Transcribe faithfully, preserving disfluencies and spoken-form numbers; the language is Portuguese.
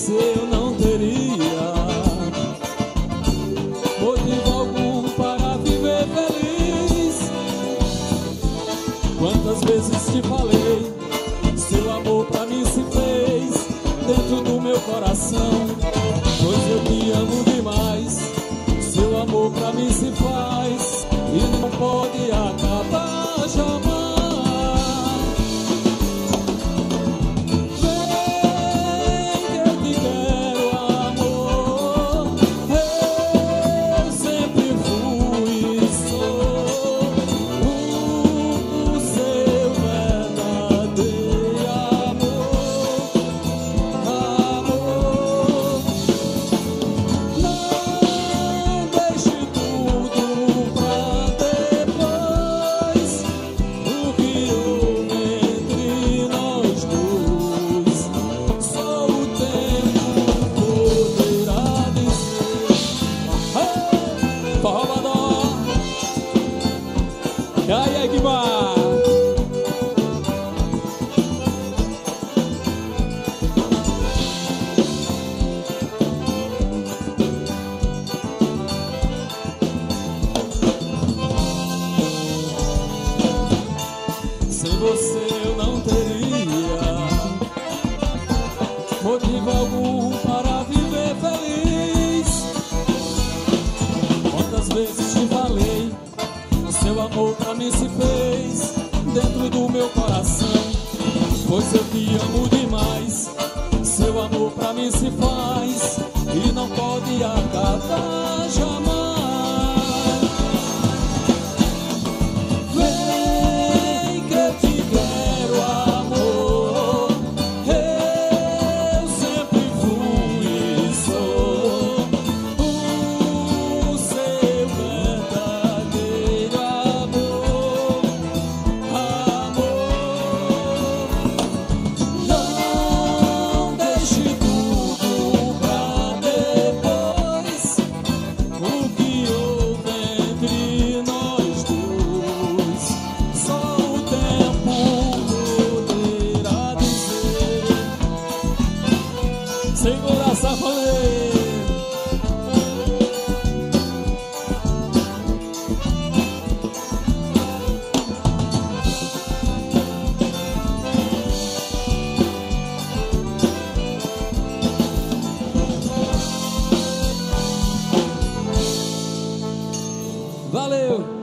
você eu não teria motivo algum para viver feliz. Quantas vezes te falei, seu amor pra mim se fez dentro do meu coração. Pois eu te amo demais, seu amor pra mim se faz e não pode acabar jamais. E aí, Guimar? Sem você eu não teria motivo algum para viver feliz. Quantas vezes te falei, seu amor pra mim se fez dentro do meu coração. Pois eu te amo demais, seu amor pra mim se faz e não pode acabar jamais. Vem que eu te quero, amor. Eu sempre fui e sou o seu verdadeiro amor. Amor, não deixe tudo pra depois. O que houve entre nós dois, só o tempo poderá dizer. Segura essa falei. Valeu!